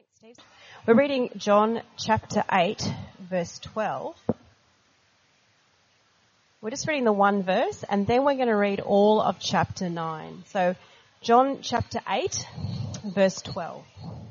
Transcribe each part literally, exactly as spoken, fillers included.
Thanks, Steve. We're reading John chapter eight, verse twelve. We're just reading the one verse, and then we're going to read all of chapter nine. So, John chapter eight, verse twelve.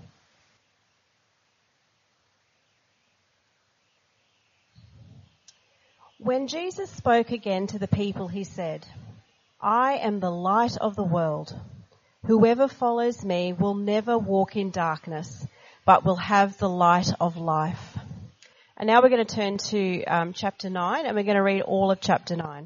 When Jesus spoke again to the people, he said, "I am the light of the world. Whoever follows me will never walk in darkness, but will have the light of life." And now we're going to turn to um, chapter nine, and we're going to read all of chapter nine.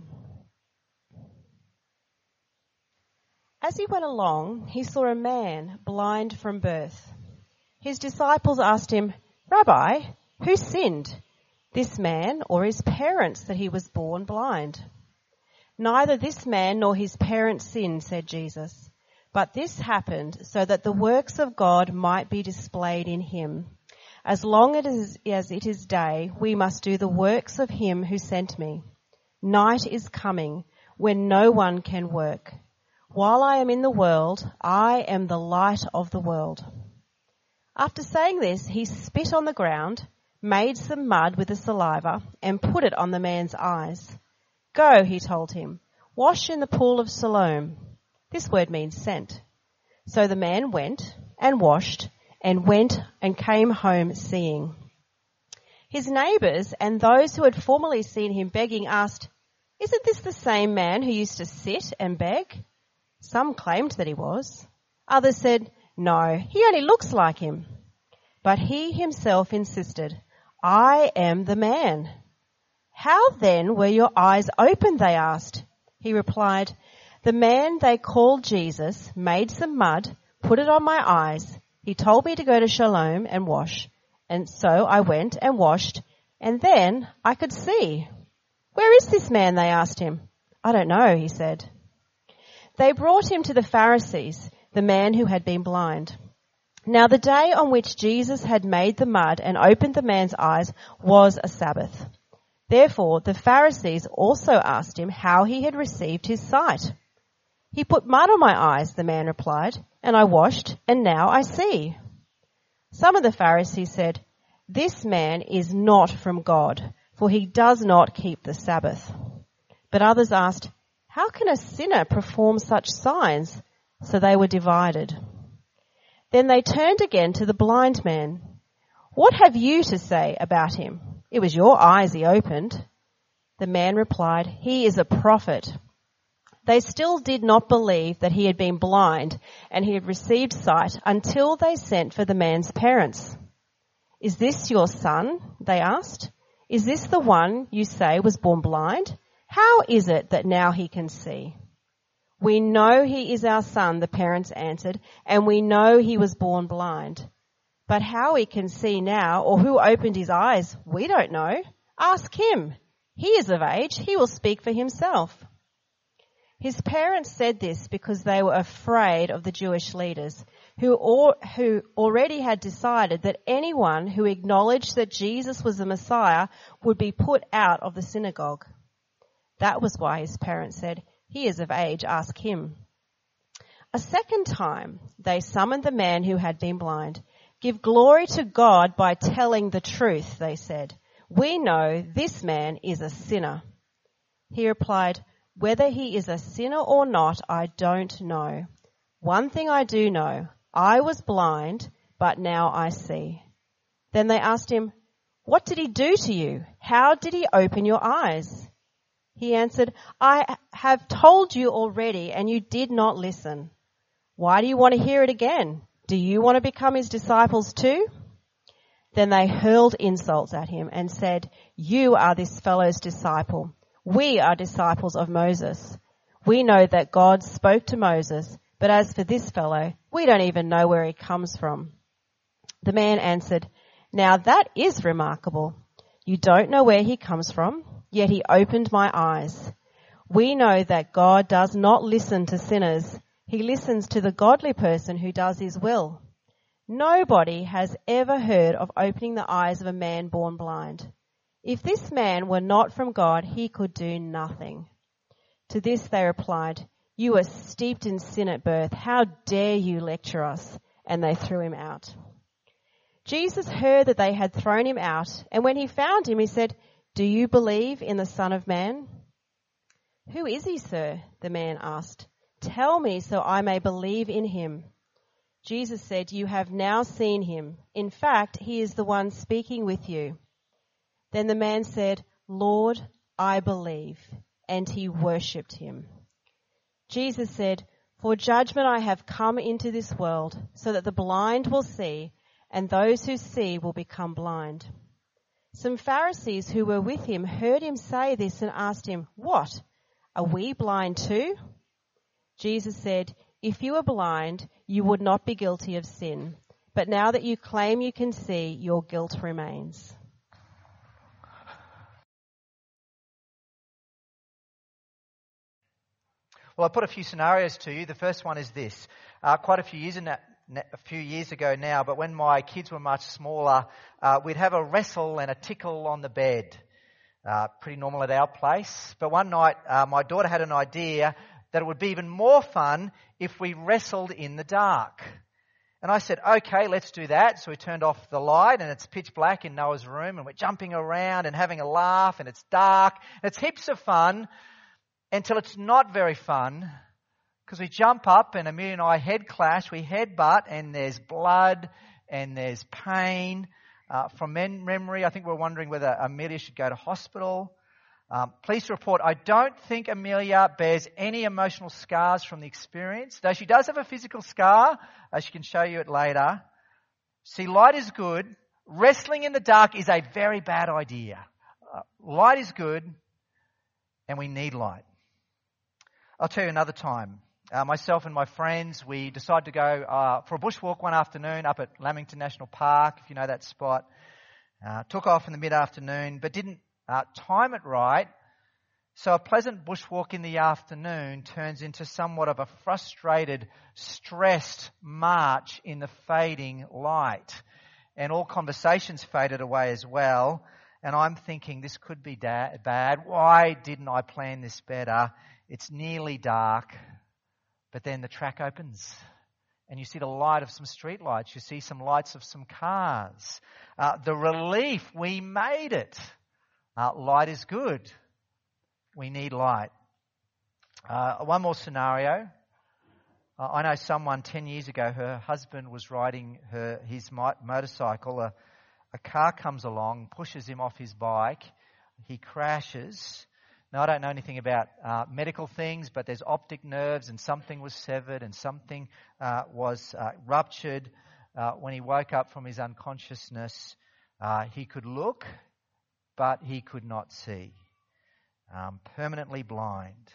As he went along, he saw a man blind from birth. His disciples asked him, "Rabbi, who sinned, this man or his parents, that he was born blind?" "Neither this man nor his parents sinned," said Jesus. "But this happened so that the works of God might be displayed in him. As long as it is day, we must do the works of him who sent me. Night is coming when no one can work. While I am in the world, I am the light of the world." After saying this, he spit on the ground, made some mud with the saliva, and put it on the man's eyes. "Go," he told him, "wash in the pool of Siloam." This word means sent. So the man went and washed and went and came home seeing. His neighbours and those who had formerly seen him begging asked, "Isn't this the same man who used to sit and beg?" Some claimed that he was. Others said, "No, he only looks like him." But he himself insisted, "I am the man." "How then were your eyes opened?" they asked. He replied, "The man they called Jesus made some mud, put it on my eyes. He told me to go to Siloam and wash. And so I went and washed, and then I could see." "Where is this man?" they asked him. "I don't know," he said. They brought him to the Pharisees, the man who had been blind. Now the day on which Jesus had made the mud and opened the man's eyes was a Sabbath. Therefore the Pharisees also asked him how he had received his sight. "He put mud on my eyes," the man replied, "and I washed, and now I see." Some of the Pharisees said, "This man is not from God, for he does not keep the Sabbath." But others asked, "How can a sinner perform such signs?" So they were divided. Then they turned again to the blind man. "What have you to say about him? It was your eyes he opened." The man replied, "He is a prophet." They still did not believe that he had been blind and he had received sight until they sent for the man's parents. "Is this your son?" they asked. "Is this the one you say was born blind? How is it that now he can see?" "We know he is our son," the parents answered, "and we know he was born blind. But how he can see now, or who opened his eyes, we don't know. Ask him. He is of age. He will speak for himself." His parents said this because they were afraid of the Jewish leaders, who, or, who already had decided that anyone who acknowledged that Jesus was the Messiah would be put out of the synagogue. That was why his parents said, "He is of age, ask him." A second time, they summoned the man who had been blind. "Give glory to God by telling the truth," they said. "We know this man is a sinner." He replied, "Whether he is a sinner or not, I don't know. One thing I do know, I was blind, but now I see." Then they asked him, "What did he do to you? How did he open your eyes?" He answered, "I have told you already, and you did not listen. Why do you want to hear it again? Do you want to become his disciples too?" Then they hurled insults at him and said, "You are this fellow's disciple. We are disciples of Moses. We know that God spoke to Moses, but as for this fellow, we don't even know where he comes from." The man answered, "Now that is remarkable. You don't know where he comes from, yet he opened my eyes. We know that God does not listen to sinners. He listens to the godly person who does his will. Nobody has ever heard of opening the eyes of a man born blind. If this man were not from God, he could do nothing." To this they replied, "You were steeped in sin at birth. How dare you lecture us?" And they threw him out. Jesus heard that they had thrown him out, and when he found him, he said, "Do you believe in the Son of Man?" "Who is he, sir?" the man asked. "Tell me so I may believe in him." Jesus said, "You have now seen him. In fact, he is the one speaking with you." Then the man said, "Lord, I believe," and he worshipped him. Jesus said, "For judgment I have come into this world, so that the blind will see, and those who see will become blind." Some Pharisees who were with him heard him say this and asked him, "What? Are we blind too?" Jesus said, "If you were blind, you would not be guilty of sin. But now that you claim you can see, your guilt remains." Well, I put a few scenarios to you. The first one is this. Uh, quite a few years in that, a few years ago now, but when my kids were much smaller, uh, we'd have a wrestle and a tickle on the bed. Uh, pretty normal at our place. But one night, uh, my daughter had an idea that it would be even more fun if we wrestled in the dark. And I said, "Okay, let's do that." So we turned off the light and it's pitch black in Noah's room and we're jumping around and having a laugh and it's dark. And it's heaps of fun until it's not very fun because we jump up and Amelia and I head clash, we headbutt and there's blood and there's pain. Uh, from men- memory, I think we're wondering whether Amelia should go to hospital. Um, pleased to report, I don't think Amelia bears any emotional scars from the experience, though she does have a physical scar, as she can show you it later. See, light is good. Wrestling in the dark is a very bad idea. Uh, light is good, and we need light. I'll tell you another time. Uh, myself and my friends, we decided to go uh, for a bushwalk one afternoon up at Lamington National Park, if you know that spot. Uh, took off in the mid-afternoon, but didn't uh, time it right. So a pleasant bushwalk in the afternoon turns into somewhat of a frustrated, stressed march in the fading light. And all conversations faded away as well. And I'm thinking, this could be da- bad. Why didn't I plan this better? It's nearly dark. But then the track opens and you see the light of some street lights. You see some lights of some cars. Uh, the relief, we made it. Uh, light is good. We need light. Uh, one more scenario. Uh, I know someone ten years ago, her husband was riding her his mo- motorcycle. A, a car comes along, pushes him off his bike. He crashes. Now, I don't know anything about uh, medical things, but there's optic nerves and something was severed and something uh, was uh, ruptured. Uh, when he woke up from his unconsciousness, uh, he could look, but he could not see. Um, permanently blind.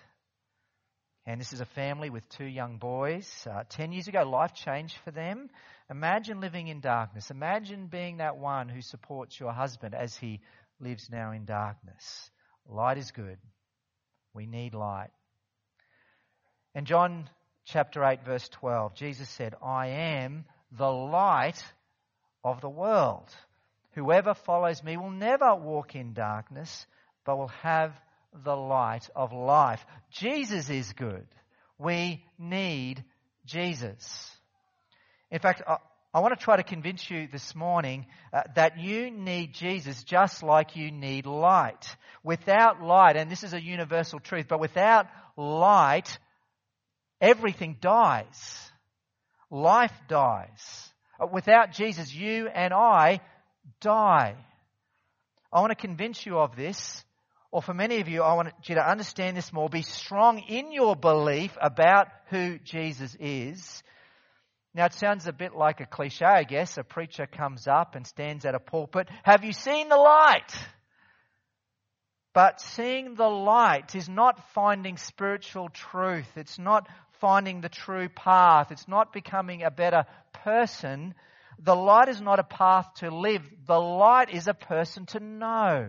And this is a family with two young boys. Uh, ten years ago, life changed for them. Imagine living in darkness. Imagine being that one who supports your husband as he lives now in darkness. Light is good. We need light. In John chapter eight, verse twelve, Jesus said, "I am the light of the world. Whoever follows me will never walk in darkness, but will have the light of life." Jesus is good. We need Jesus. In fact, I, I want to try to convince you this morning uh, that you need Jesus just like you need light. Without light, and this is a universal truth, but without light, everything dies. Life dies. Uh, without Jesus, you and I die. I want to convince you of this. Or for many of you, I want you to understand this more. Be strong in your belief about who Jesus is. Now, it sounds a bit like a cliche, I guess. A preacher comes up and stands at a pulpit. Have you seen the light? But seeing the light is not finding spiritual truth. It's not finding the true path. It's not becoming a better person. The light is not a path to live. The light is a person to know.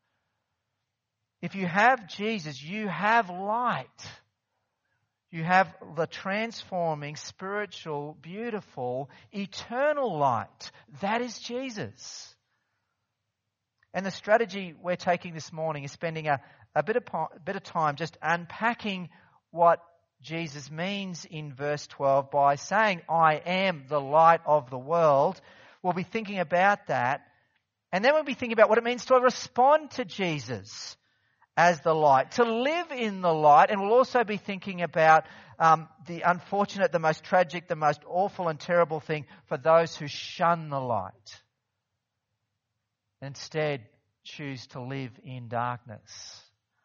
If you have Jesus, you have light. You have the transforming, spiritual, beautiful, eternal light. That is Jesus. And the strategy we're taking this morning is spending a, a bit of, bit of time just unpacking what Jesus means in verse twelve by saying, "I am the light of the world." we'll be thinking about that. And then we'll be thinking about what it means to respond to Jesus as the light, to live in the light. And we'll also be thinking about um, the unfortunate, the most tragic, the most awful and terrible thing for those who shun the light, instead choose to live in darkness.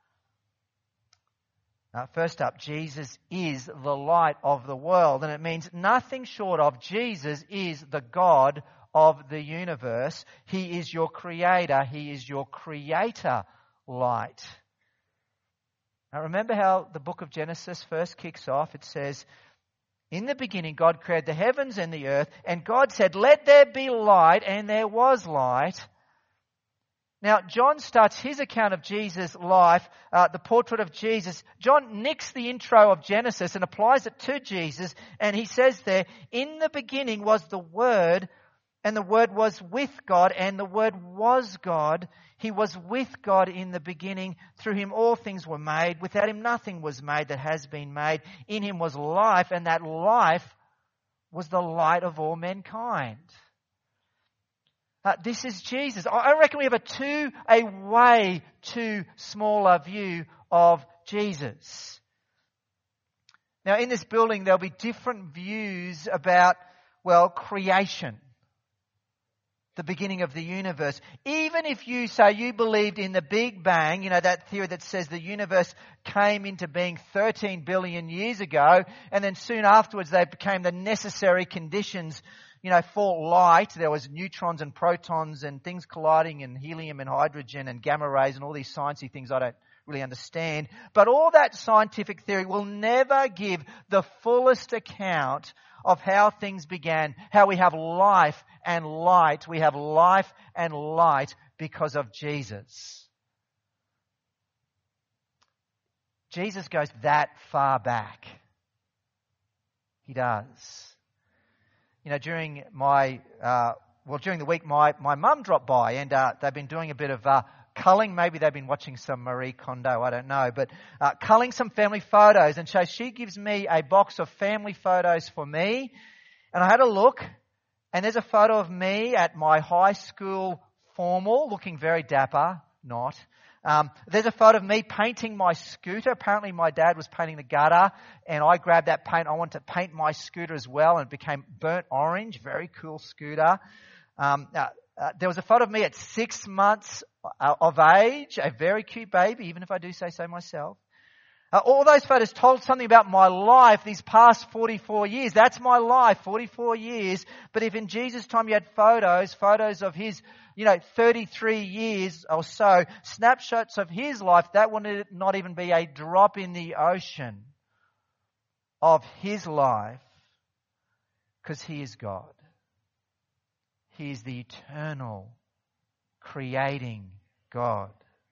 Uh, first up, Jesus is the light of the world, and it means nothing short of Jesus is the God of the universe. He is your creator. He is your creator light. Now remember how the book of Genesis first kicks off. It says, in the beginning God created the heavens and the earth, and God said, let there be light, and there was light. Now, John starts his account of Jesus' life, uh, the portrait of Jesus. John nicks the intro of Genesis and applies it to Jesus, and he says there, in the beginning was the Word, and the Word was with God, and the Word was God. He was with God in the beginning. Through him all things were made. Without him nothing was made that has been made. In him was life, and that life was the light of all mankind. Uh, this is Jesus. I reckon we have a too, a way too smaller view of Jesus. Now in this building there'll be different views about, well, creation. The beginning of the universe. Even if you say you believed in the Big Bang, you know, that theory that says the universe came into being thirteen billion years ago, and then soon afterwards they became the necessary conditions, you know, for light. There was neutrons and protons and things colliding, and helium and hydrogen and gamma rays and all these sciencey things I don't really understand. But all that scientific theory will never give the fullest account of how things began, how we have life and light. We have life and light because of Jesus. Jesus goes that far back. He does. You know, during my, uh, well, during the week, my, my mum dropped by, and uh, they've been doing a bit of uh, culling. Maybe they've been watching some Marie Kondo, I don't know, but uh, culling some family photos. And so she gives me a box of family photos for me, and I had a look, and there's a photo of me at my high school formal, looking very dapper, not. Um, there's a photo of me painting my scooter. Apparently my dad was painting the gutter, and I grabbed that paint. I wanted to paint my scooter as well, and it became burnt orange. Very cool scooter. Um, uh, uh, there was a photo of me at six months uh, of age, a very cute baby, even if I do say so myself. Uh, all those photos told something about my life these past forty-four years. That's my life, forty-four years. But if in Jesus' time you had photos, photos of his, you know, thirty-three years or so, snapshots of his life, that would not even be a drop in the ocean of his life, because he is God. He is the eternal, creating God.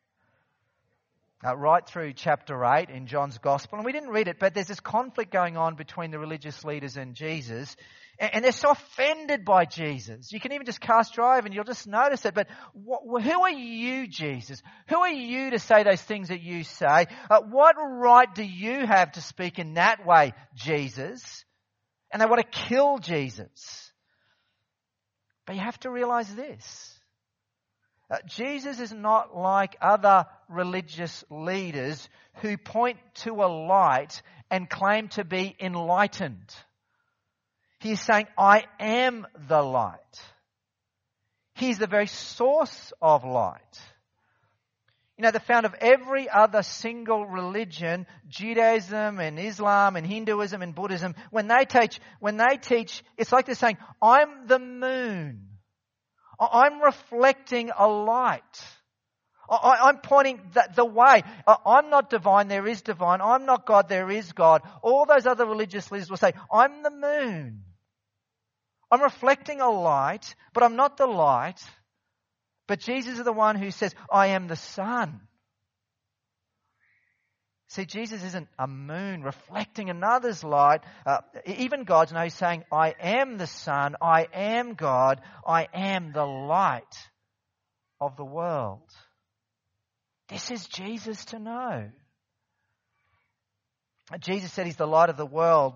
Uh, right through chapter eight in John's Gospel, and we didn't read it, but there's this conflict going on between the religious leaders and Jesus, and, and they're so offended by Jesus. You can even just cast your eye and you'll just notice it, but what, who are you, Jesus? Who are you to say those things that you say? Uh, what right do you have to speak in that way, Jesus? And they want to kill Jesus. But you have to realize this. Uh, Jesus is not like other religious leaders who point to a light and claim to be enlightened. He is saying, I am the light. He is the very source of light. You know, the founder of every other single religion, Judaism and Islam and Hinduism and Buddhism, when they teach, when they teach, it's like they're saying, I'm the moon. I'm reflecting a light. I'm pointing the way. I'm not divine, there is divine. I'm not God, there is God. All those other religious leaders will say, I'm the moon. I'm reflecting a light, but I'm not the light. But Jesus is the one who says, I am the sun. See, Jesus isn't a moon reflecting another's light. Uh, even God's now saying, I am the sun, I am God, I am the light of the world. This is Jesus to know. Jesus said he's the light of the world,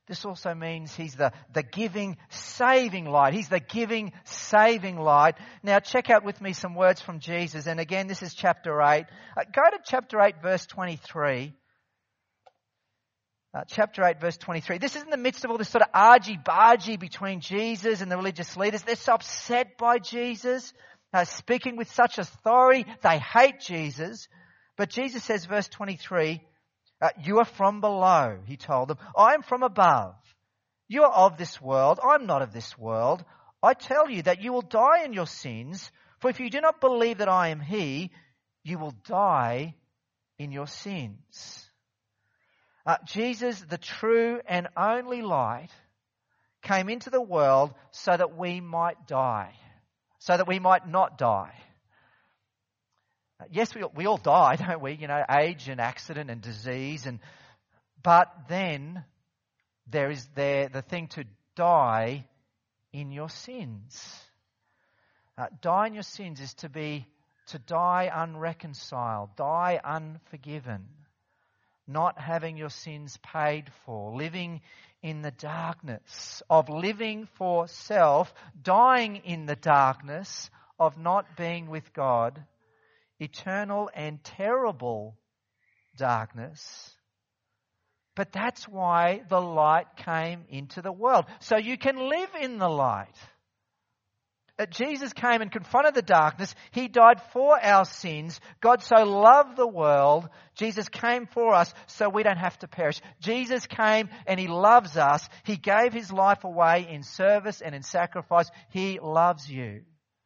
This also means he's the, the giving, saving light. He's the giving, saving light. Now check out with me some words from Jesus. And again, this is chapter eight. Uh, go to chapter eight, verse twenty-three. Uh, chapter eight, verse twenty-three. This is in the midst of all this sort of argy-bargy between Jesus and the religious leaders. They're so upset by Jesus, uh, speaking with such authority. They hate Jesus. But Jesus says, verse twenty-three, Uh, you are from below, he told them. I am from above. You are of this world. I'm not of this world. I tell you that you will die in your sins, for if you do not believe that I am he, you will die in your sins. Uh, Jesus, the true and only light, came into the world so that we might die, so that we might not die. Yes, we all, we all die, don't we? You know, age and accident and disease. and But then there is there the thing to die in your sins. Uh, die in your sins is to be, to die unreconciled, die unforgiven, not having your sins paid for, living in the darkness of living for self, dying in the darkness of not being with God, eternal and terrible darkness. But that's why the light came into the world, so you can live in the light. Uh, Jesus came and confronted the darkness. He died for our sins. God so loved the world. Jesus came for us so we don't have to perish. Jesus came and he loves us. He gave his life away in service and in sacrifice. He loves you.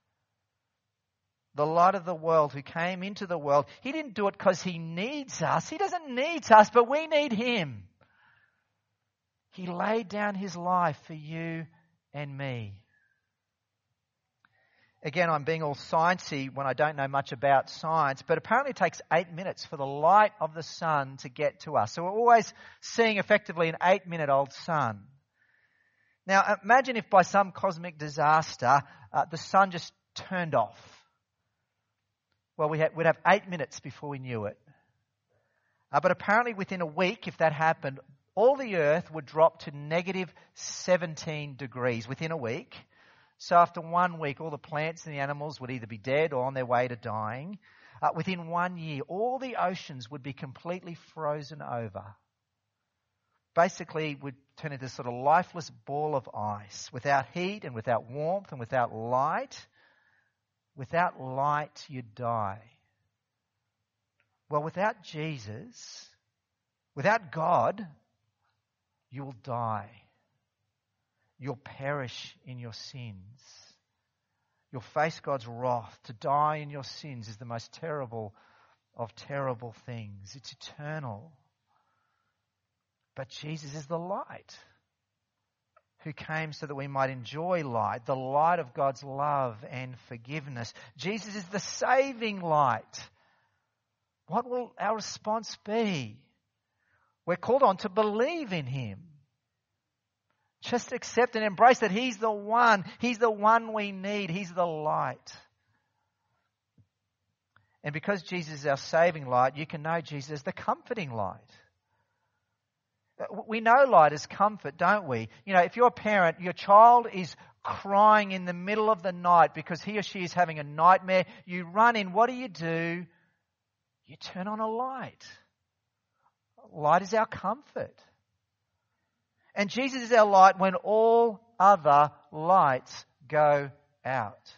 The light of the world who came into the world, he didn't do it because he needs us. He doesn't need us, but we need him. He laid down his life for you and me. Again, I'm being all sciencey when I don't know much about science, but apparently it takes eight minutes for the light of the sun to get to us. So we're always seeing effectively an eight-minute-old sun. Now, imagine if by some cosmic disaster, uh, the sun just turned off. Well, we had, we'd have eight minutes before we knew it. Uh, but apparently within a week, if that happened, all the earth would drop to negative seventeen degrees within a week. So after one week, all the plants and the animals would either be dead or on their way to dying. Uh, within one year, all the oceans would be completely frozen over. Basically, would turn into a sort of lifeless ball of ice, without heat and without warmth and without light. Without light, you die. Well, without Jesus, without God, you will die. You'll perish in your sins. You'll face God's wrath. To die in your sins is the most terrible of terrible things. It's eternal. But Jesus is the light who came so that we might enjoy light, the light of God's love and forgiveness. Jesus is the saving light. What will our response be? We're called on to believe in him. Just accept and embrace that he's the one. He's the one we need. He's the light. And because Jesus is our saving light, you can know Jesus as the comforting light. We know light is comfort, don't we? You know, if you're a parent, your child is crying in the middle of the night because he or she is having a nightmare, you run in. What do you do? You turn on a light. Light is our comfort. And Jesus is our light when all other lights go out.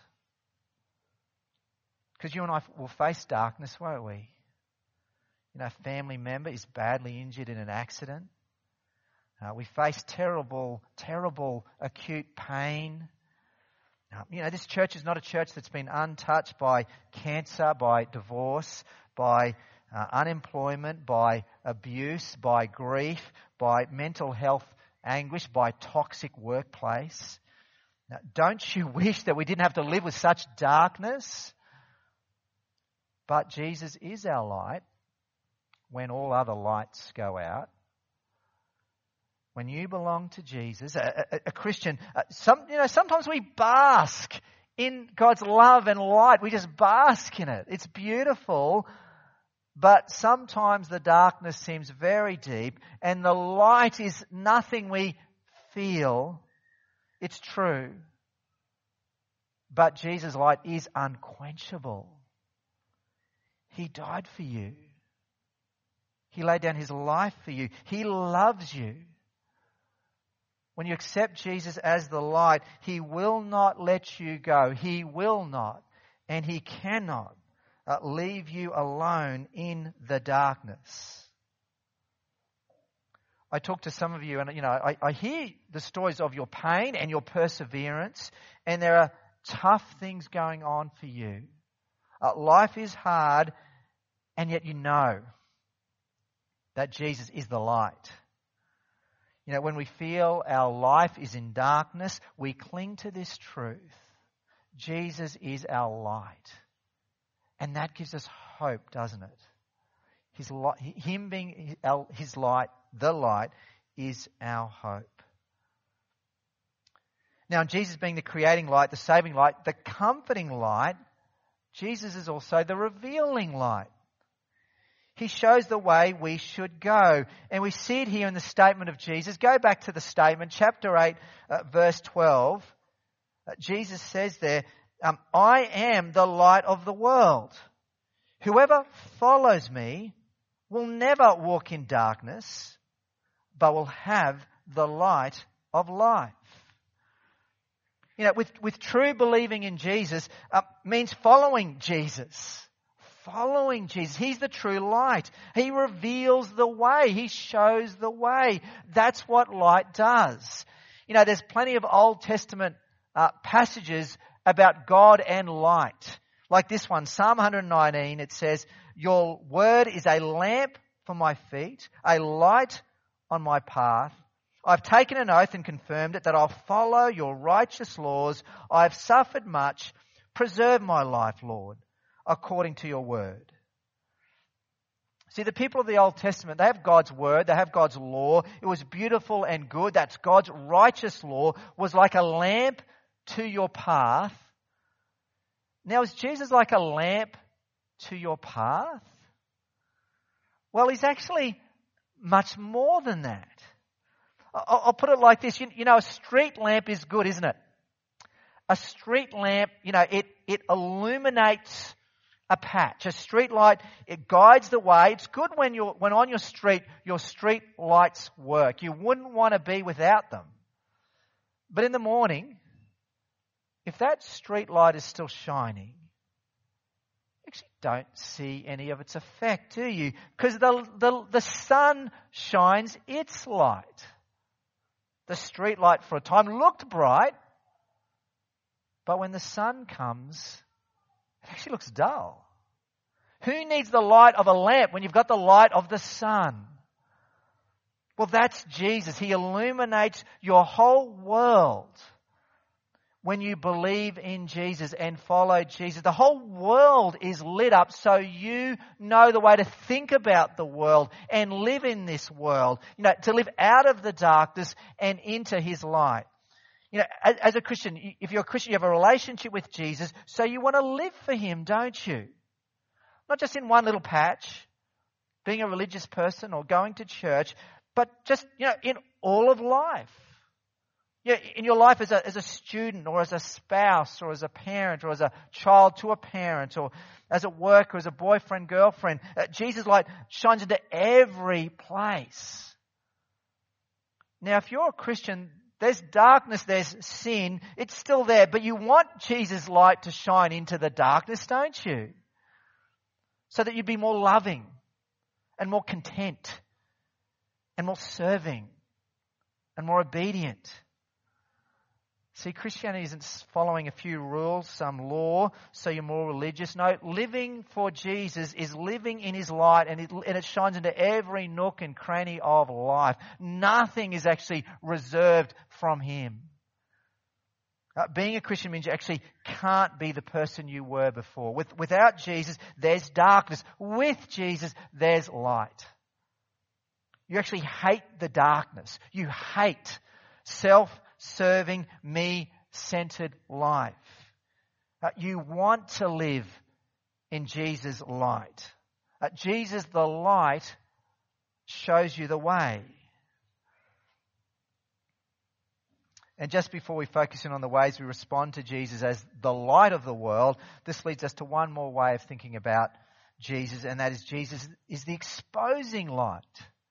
Because you and I will face darkness, won't we? You know, a family member is badly injured in an accident. Uh, we face terrible, terrible acute pain. Uh, you know, this church is not a church that's been untouched by cancer, by divorce, by uh, unemployment, by abuse, by grief, by mental health anguish, by toxic workplace. Now, don't you wish that we didn't have to live with such darkness? But Jesus is our light when all other lights go out. When you belong to Jesus, a, a, a Christian, uh, some, you know, sometimes we bask in God's love and light. We just bask in it. It's beautiful. but sometimes the darkness seems very deep and the light is nothing we feel. It's true. But Jesus' light is unquenchable. He died for you. He laid down his life for you. He loves you. When you accept Jesus as the light, he will not let you go. He will not, and he cannot uh, leave you alone in the darkness. I talk to some of you, and you know, I, I hear the stories of your pain and your perseverance, and there are tough things going on for you. Uh, life is hard, and yet you know that Jesus is the light. You know, when we feel our life is in darkness, we cling to this truth. Jesus is our light. And that gives us hope, doesn't it? His light, him being his light, the light, is our hope. Now, Jesus being the creating light, the saving light, the comforting light, Jesus is also the revealing light. He shows the way we should go. And we see it here in the statement of Jesus. Go back to the statement, chapter eight, uh, verse twelve. Uh, Jesus says there, um, I am the light of the world. Whoever follows me will never walk in darkness, but will have the light of life. You know, with, with true believing in Jesus uh, means following Jesus. Following Jesus. He's the true light. He reveals the way. He shows the way. That's what light does. You know, there's plenty of Old Testament uh, passages about God and light. Like this one, Psalm one nineteen, it says, your word is a lamp for my feet, a light on my path. I've taken an oath and confirmed it that I'll follow your righteous laws. I've suffered much. Preserve my life, Lord, according to your word. See, the people of the Old Testament, they have God's word, they have God's law. It was beautiful and good. That's God's righteous law, was like a lamp to your path. Now, is Jesus like a lamp to your path? Well, he's actually much more than that. I'll put it like this. You know, a street lamp is good, isn't it? A street lamp, you know, it, it illuminates a patch. A street light, it guides the way. It's good when you're, when on your street, your street lights work. You wouldn't want to be without them. But in the morning, if that street light is still shining, you actually don't see any of its effect, do you? Because the, the, the sun shines its light. The street light for a time looked bright, but when the sun comes, it actually looks dull. Who needs the light of a lamp when you've got the light of the sun? Well, that's Jesus. He illuminates your whole world when you believe in Jesus and follow Jesus. The whole world is lit up so you know the way to think about the world and live in this world. You know, to live out of the darkness and into his light. You know, as, as a Christian, if you're a Christian, you have a relationship with Jesus, so you want to live for him, don't you? Not just in one little patch, being a religious person or going to church, but just, you know, in all of life. Yeah, in your life as a, as a student or as a spouse or as a parent or as a child to a parent or as a worker, as a boyfriend, girlfriend, uh, Jesus' light shines into every place. Now, if you're a Christian, there's darkness, there's sin, it's still there, but you want Jesus' light to shine into the darkness, don't you? So that you'd be more loving and more content and more serving and more obedient. See, Christianity isn't following a few rules, some law, so you're more religious. No, living for Jesus is living in his light, and it, and it shines into every nook and cranny of life. Nothing is actually reserved from him. Uh, being a Christian means you actually can't be the person you were before. With, without Jesus, there's darkness. With Jesus, there's light. You actually hate the darkness. You hate self-serving, me-centered life. Uh, you want to live in Jesus' light. Uh, Jesus, the light, shows you the way. And just before we focus in on the ways we respond to Jesus as the light of the world, this leads us to one more way of thinking about Jesus, and that is Jesus is the exposing light.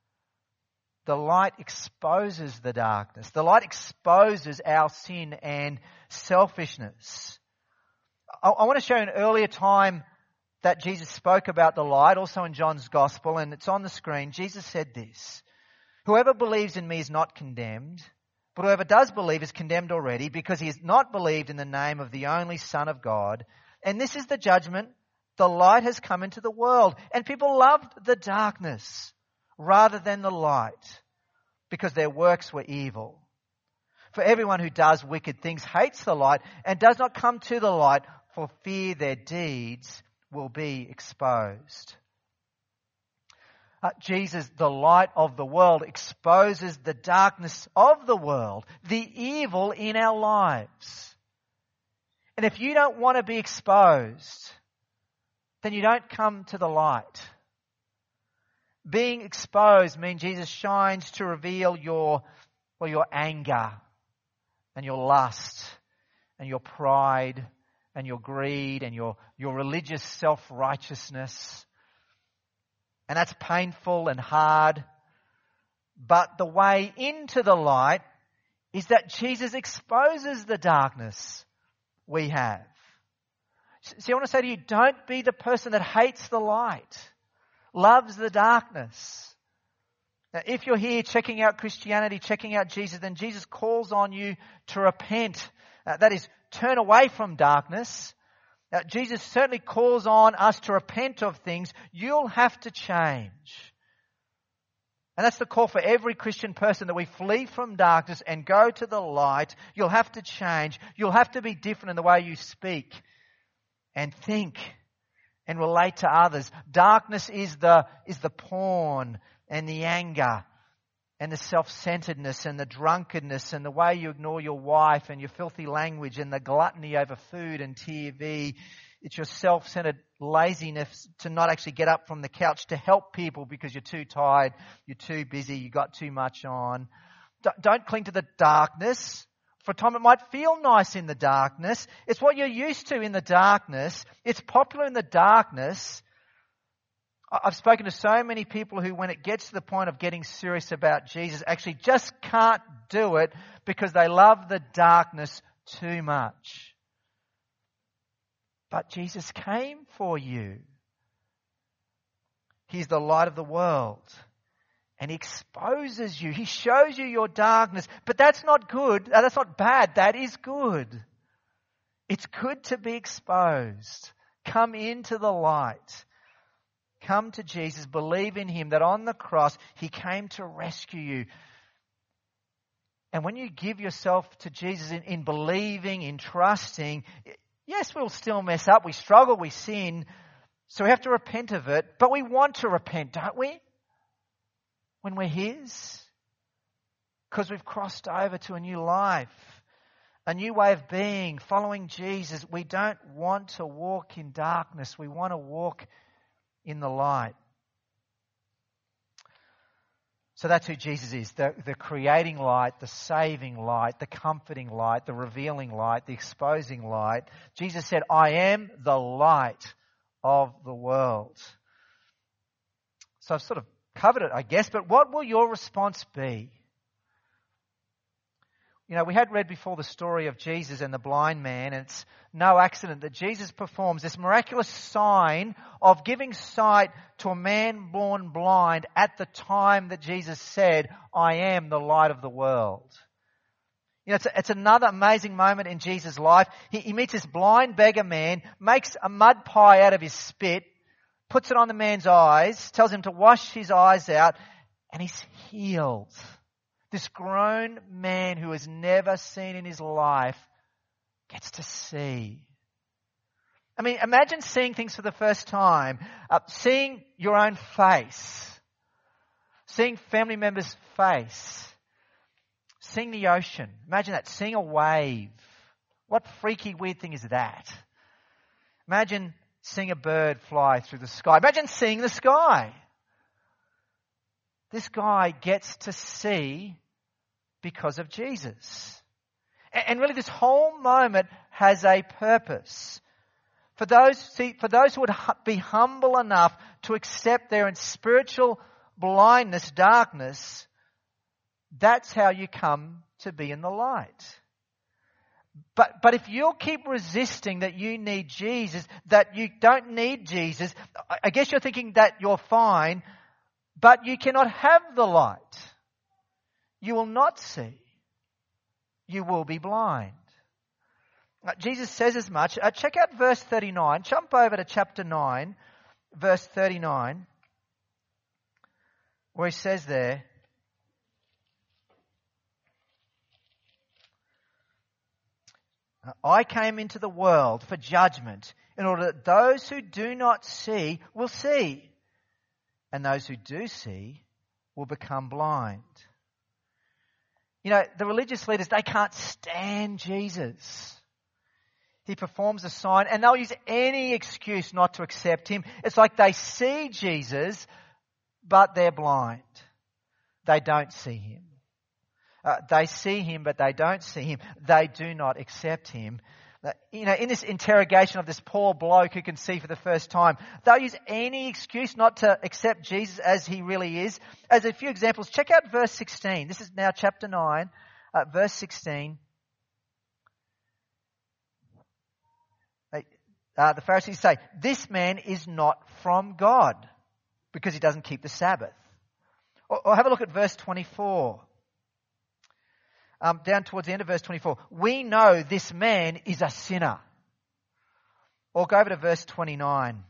The light exposes the darkness. The light exposes our sin and selfishness. I, I want to show you an earlier time that Jesus spoke about the light, also in John's Gospel, and it's on the screen. Jesus said this, "Whoever believes in me is not condemned, but whoever does believe is condemned already, because he has not believed in the name of the only Son of God. And this is the judgment. The light has come into the world, and people loved the darkness rather than the light, because their works were evil. For everyone who does wicked things hates the light and does not come to the light, for fear their deeds will be exposed." Uh, Jesus, the light of the world, exposes the darkness of the world, the evil in our lives. And if you don't want to be exposed, then you don't come to the light. Being exposed means Jesus shines to reveal your, well, your anger and your lust and your pride and your greed and your, your religious self-righteousness. And that's painful and hard. But the way into the light is that Jesus exposes the darkness we have. See, I want to say to you, don't be the person that hates the light, loves the darkness. Now, if you're here checking out Christianity, checking out Jesus, then Jesus calls on you to repent. Uh, that is, turn away from darkness. Now, Jesus certainly calls on us to repent of things. You'll have to change. And that's the call for every Christian person, that we flee from darkness and go to the light. You'll have to change. You'll have to be different in the way you speak and think and relate to others. Darkness is the, is the porn and the anger and the self-centeredness and the drunkenness and the way you ignore your wife and your filthy language and the gluttony over food and T V. It's your self-centered laziness to not actually get up from the couch to help people because you're too tired, you're too busy, you got too much on. Don't cling to the darkness. For a time it might feel nice in the darkness. It's what you're used to in the darkness. It's popular in the darkness. I've spoken to so many people who, when it gets to the point of getting serious about Jesus, actually just can't do it because they love the darkness too much. But Jesus came for you. He's the light of the world. And He exposes you. He shows you your darkness. But that's not good. That's not bad. That is good. It's good to be exposed. Come into the light. Come to Jesus. Believe in Him, that on the cross He came to rescue you. And when you give yourself to Jesus in, in believing, in trusting, yes, we'll still mess up. We struggle, we sin. So we have to repent of it. But we want to repent, don't we? When we're His. Because we've crossed over to a new life. A new way of being, following Jesus. We don't want to walk in darkness. We want to walk in the light. So that's who Jesus is. The, the creating light, the saving light, the comforting light, the revealing light, the exposing light. Jesus said, "I am the light of the world." So I've sort of covered it, I guess, but what will your response be? You know, we had read before the story of Jesus and the blind man, and it's no accident that Jesus performs this miraculous sign of giving sight to a man born blind at the time that Jesus said, "I am the light of the world." You know, it's, a, it's another amazing moment in Jesus' life. He, he meets this blind beggar man, makes a mud pie out of his spit, puts it on the man's eyes, tells him to wash his eyes out, and he's healed. This grown man who has never seen in his life gets to see. I mean, imagine seeing things for the first time, uh, seeing your own face, seeing family members' face, seeing the ocean. Imagine that, seeing a wave. What freaky, weird thing is that? Imagine seeing a bird fly through the sky. Imagine seeing the sky. This guy gets to see because of Jesus. And really this whole moment has a purpose. For those, see, for those who would be humble enough to accept their spiritual blindness, darkness, that's how you come to be in the light. But, but if you'll keep resisting that you need Jesus, that you don't need Jesus, I guess you're thinking that you're fine, but you cannot have the light. You will not see. You will be blind. Uh, Jesus says as much. Uh, check out verse thirty-nine. Jump over to chapter nine, verse thirty-nine, where he says there, I came into the world for judgment, in order that those who do not see will see, and those who do see will become blind. You know, the religious leaders, they can't stand Jesus. He performs a sign and they'll use any excuse not to accept him. It's like they see Jesus, but they're blind. They don't see him. Uh, they see him, but they don't see him. They do not accept him. Uh, you know, in this interrogation of this poor bloke who can see for the first time, they'll use any excuse not to accept Jesus as he really is. As a few examples, check out verse sixteen. This is now chapter nine, uh, verse sixteen. Uh, the Pharisees say, this man is not from God because he doesn't keep the Sabbath. Or, or have a look at verse twenty-four. Um, down towards the end of verse twenty-four. We know this man is a sinner. Or go over to verse twenty-nine.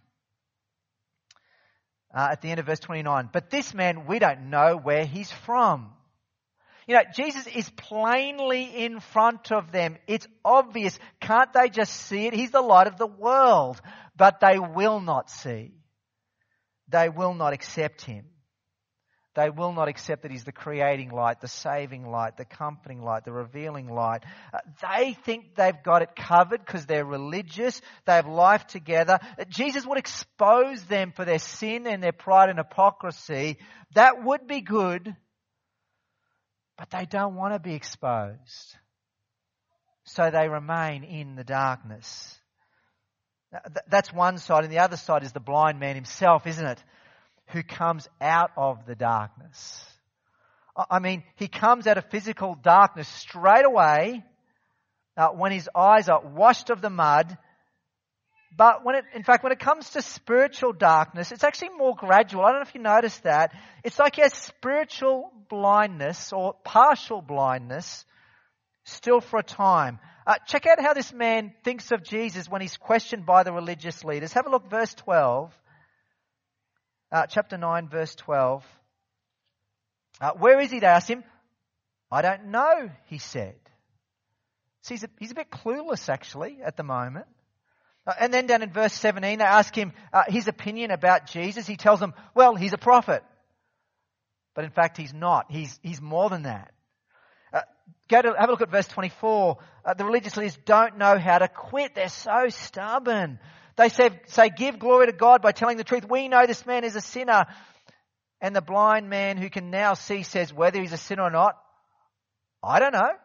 Uh, at the end of verse twenty-nine. But this man, we don't know where he's from. You know, Jesus is plainly in front of them. It's obvious. Can't they just see it? He's the light of the world. But they will not see. They will not accept him. They will not accept that he's the creating light, the saving light, the comforting light, the revealing light. Uh, they think they've got it covered because they're religious. They have life together. Uh, Jesus would expose them for their sin and their pride and hypocrisy. That would be good. But they don't want to be exposed. So they remain in the darkness. That's one side. And the other side is the blind man himself, isn't it? Who comes out of the darkness. I mean, he comes out of physical darkness straight away uh, when his eyes are washed of the mud. But when it, in fact, when it comes to spiritual darkness, it's actually more gradual. I don't know if you noticed that. It's like he has spiritual blindness or partial blindness still for a time. Uh, check out how this man thinks of Jesus when he's questioned by the religious leaders. Have a look, verse twelve. Uh, chapter nine, verse twelve. Uh, where is he? They asked him. I don't know, he said. So he's a, he's a bit clueless, actually, at the moment. Uh, and then down in verse seventeen, they ask him uh, his opinion about Jesus. He tells them, well, he's a prophet. But in fact, he's not. He's, he's more than that. Uh, go to have a look at verse twenty-four. Uh, the religious leaders don't know how to quit. They're so stubborn. They say, say, give glory to God by telling the truth. We know this man is a sinner. And the blind man who can now see says, whether he's a sinner or not, I don't know.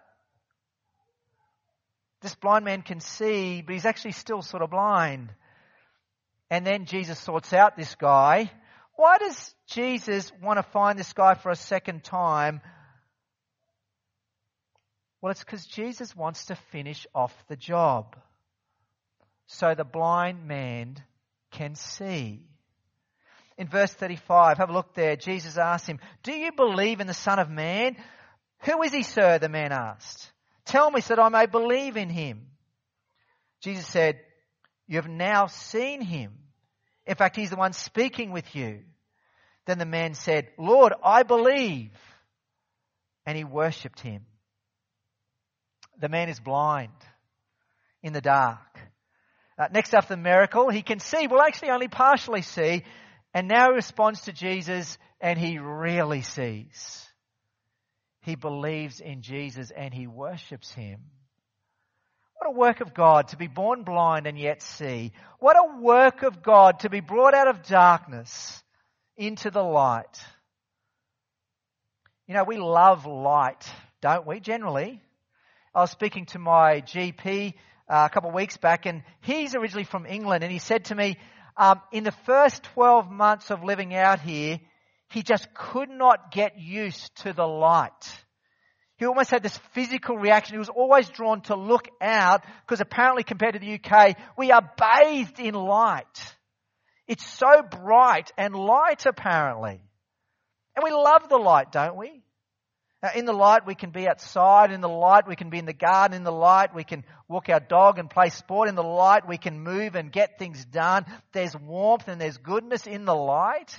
This blind man can see, but he's actually still sort of blind. And then Jesus sorts out this guy. Why does Jesus want to find this guy for a second time? Well, it's because Jesus wants to finish off the job so the blind man can see. In verse thirty-five, have a look there. Jesus asked him, do you believe in the Son of Man? Who is he, sir? The man asked. Tell me so that I may believe in him. Jesus said, you have now seen him. In fact, he's the one speaking with you. Then the man said, Lord, I believe. And he worshipped him. The man is blind in the dark. Uh, next after the miracle, he can see. Well, actually only partially see. And now he responds to Jesus and he really sees. He believes in Jesus and he worships him. What a work of God to be born blind and yet see. What a work of God to be brought out of darkness into the light. You know, we love light, don't we, generally? I was speaking to my G P uh, a couple of weeks back, and he's originally from England, and he said to me, um, in the first twelve months of living out here, he just could not get used to the light. He almost had this physical reaction. He was always drawn to look out because apparently compared to the U K, we are bathed in light. It's so bright and light apparently. And we love the light, don't we? Now, in the light we can be outside. In the light we can be in the garden. In the light we can walk our dog and play sport. In the light we can move and get things done. There's warmth and there's goodness in the light.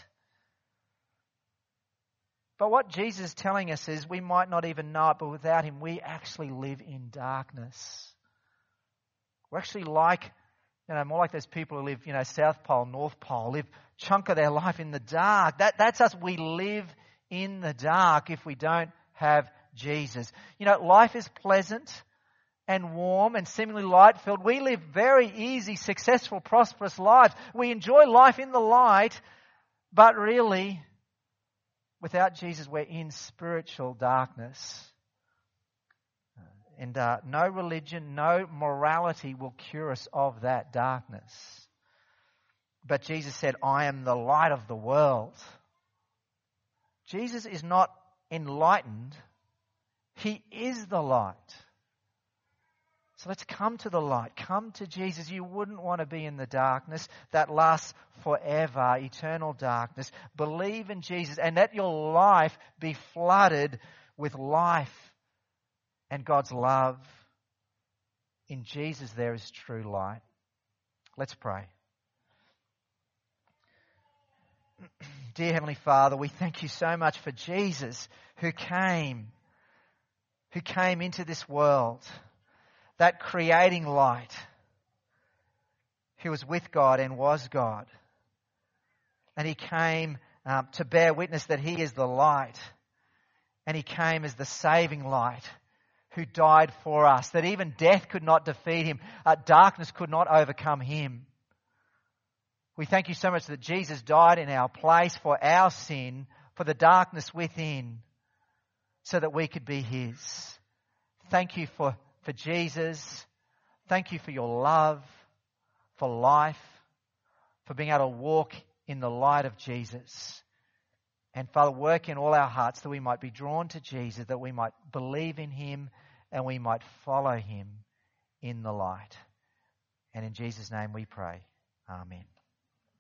But what Jesus is telling us is we might not even know it, but without him we actually live in darkness. We're actually like, you know, more like those people who live, you know, South Pole, North Pole, live a chunk of their life in the dark. That, that's us. We live in the dark if we don't have Jesus. You know, life is pleasant and warm and seemingly light-filled. We live very easy, successful, prosperous lives. We enjoy life in the light, but really, without Jesus, we're in spiritual darkness. And uh, no religion, no morality will cure us of that darkness. But Jesus said, I am the light of the world. Jesus is not enlightened. He is the light. So let's come to the light. Come to Jesus. You wouldn't want to be in the darkness that lasts forever, eternal darkness. Believe in Jesus and let your life be flooded with life and God's love. In Jesus there is true light. Let's pray. Dear Heavenly Father, we thank you so much for Jesus who came, who came into this world, that creating light, who was with God and was God. And he came um, to bear witness that he is the light. And he came as the saving light who died for us, that even death could not defeat him, uh, darkness could not overcome him. We thank you so much that Jesus died in our place for our sin, for the darkness within, so that we could be his. Thank you for, for Jesus. Thank you for your love, for life, for being able to walk in the light of Jesus. And Father, work in all our hearts that we might be drawn to Jesus, that we might believe in him and we might follow him in the light. And in Jesus' name we pray. Amen.